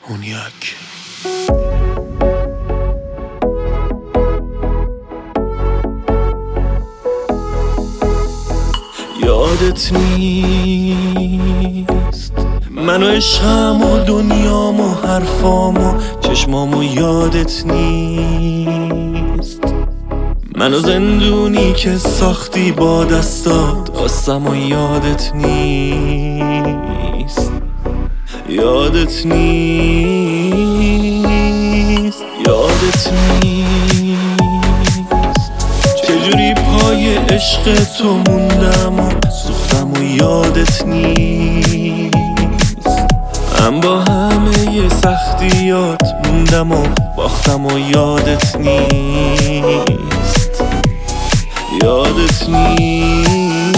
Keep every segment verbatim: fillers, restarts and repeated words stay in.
هونیاک. یادت نیست من و عشقم و دنیام و حرفام و چشمام و یادت نیست من و زندونی که ساختی با دستات آسم و یادت نیست یادت نیست یادت نیست چجوری پای عشق تو موندم و سوختم و یادت نیست من با همه سختیات موندم و باختم و یادت نیست یادت نیست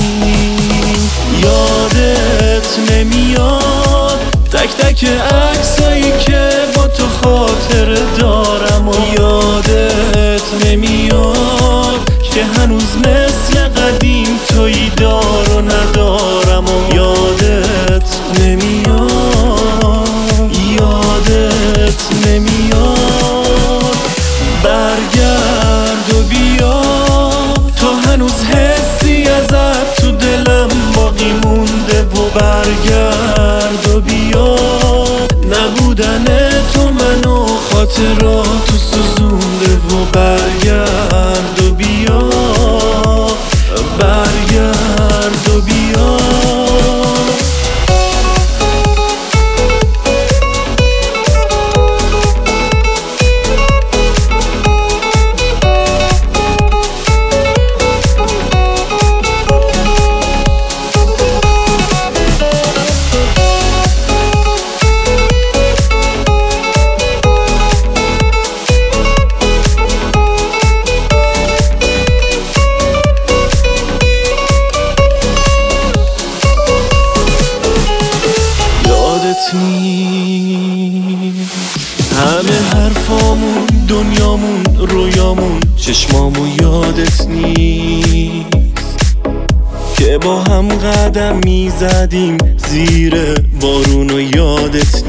یادت نمیاد تک تک عکسایی که با تو خاطره دارم و یادت نمیاد که هنوز مثل قدیم تویی دار و ندارم و یادت نمیاد یادت نمیاد برگرد و بیا تو هنوز حسی ازت تو دلم باقی مونده و برگرد و بیا نبودن تو منو خاطراتو سوزونده و برگرد و بیا برگرد و بیا نیست همه حرفامون دنیامون رویامون چشمامون یادت نیست که با هم قدم میزدیم زیر بارون و یادت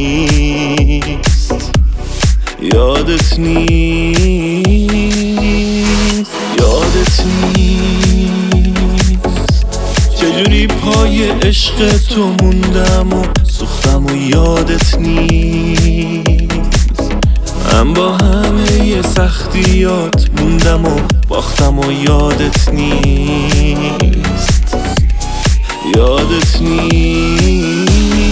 نیست یادت نیست یادت نیست چجوری پای عشق تو موندم و سوختم و یادت نیست من با همه سختیات موندم و باختم و یادت نیست یادت نیست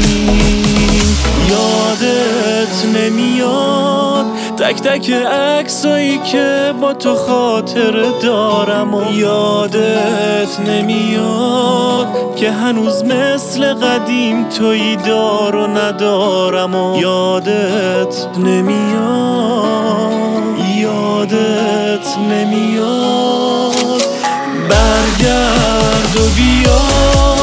یادت نمیاد تک تک عکسایی که با تو خاطره دارم و یادت نمیاد که هنوز مثل قدیم تویی دار و ندارم و یادت نمیاد یادت نمیاد برگرد و بیا